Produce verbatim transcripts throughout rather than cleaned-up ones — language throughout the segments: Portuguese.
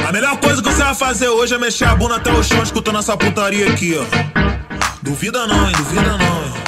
A melhor coisa que você vai fazer hoje é mexer a bunda até o chão escutando essa putaria aqui, ó. Duvida não, hein? Duvida não, hein?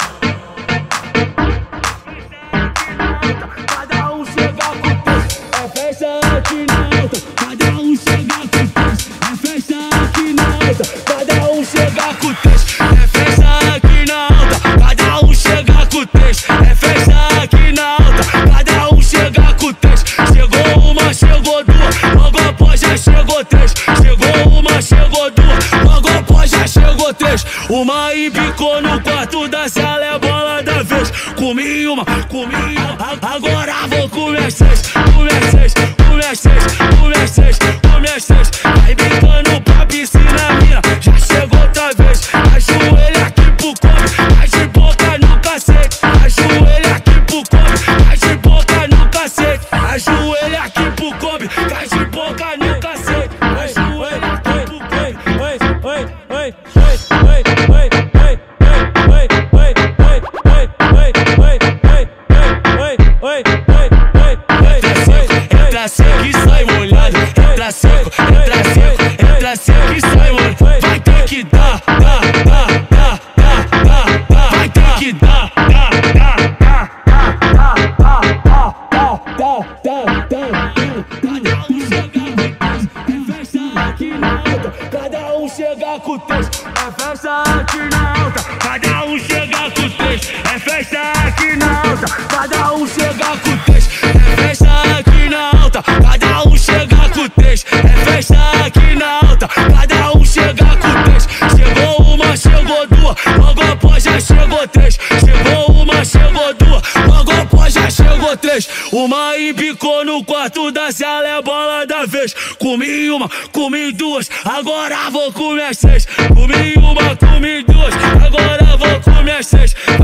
Cada um chega com texto, é festa aqui na alta. Cada um chega com texto, é festa aqui na alta. Cada um chega com texto, é festa aqui na alta. Cada um chega com texto, é festa aqui na alta. Cada um chega com texto. Chegou uma, chegou duas, logo após já chegou três. Chegou uma, chegou duas, logo após já chegou três. Uma embicou no quarto da sala, é bola da vez. Comi uma, comi uma, agora vou comer seis. Comer seis, comer seis, comer seis, comer seis. Vai brincando pra piscina minha, já chegou outra vez. Ajoelha aqui pro come, vai de boca no cacete. Ajoelha aqui pro come, vai de boca no cacete. Ajoelha aqui pro come, vai de boca no cacete. Ajoelha aqui pro come. Oi, oi, oi, oi, oi, oi, oi, oi, oi, oi, oi, oi, oi, oi, oi, oi, oi. Entra seco e sai molhado. Entra seco, entra seco, entra seco e sai molhado. Vai ter que dar, dar, dar, dar, dar, dar, dar. Vai ter que dar, dar, dar, dar, dar, dar, dar, dar, dar, dar, dar. Cada um chega com texto, é festa aqui na alta. Cada um chega com texto, é festa aqui na alta. Cada um chega com texto, é festa aqui na alta. Cada um chega com texto, é festa aqui na alta. Cada um chega com texto. Chegou uma, chegou duas, logo após já chegou três. Chegou uma, chegou duas, logo após já chegou três. Uma embicou no quarto da sala, é bola da vez. Comi uma, comi duas, agora vou comer seis. Comi uma, comi duas, agora vou comer seis.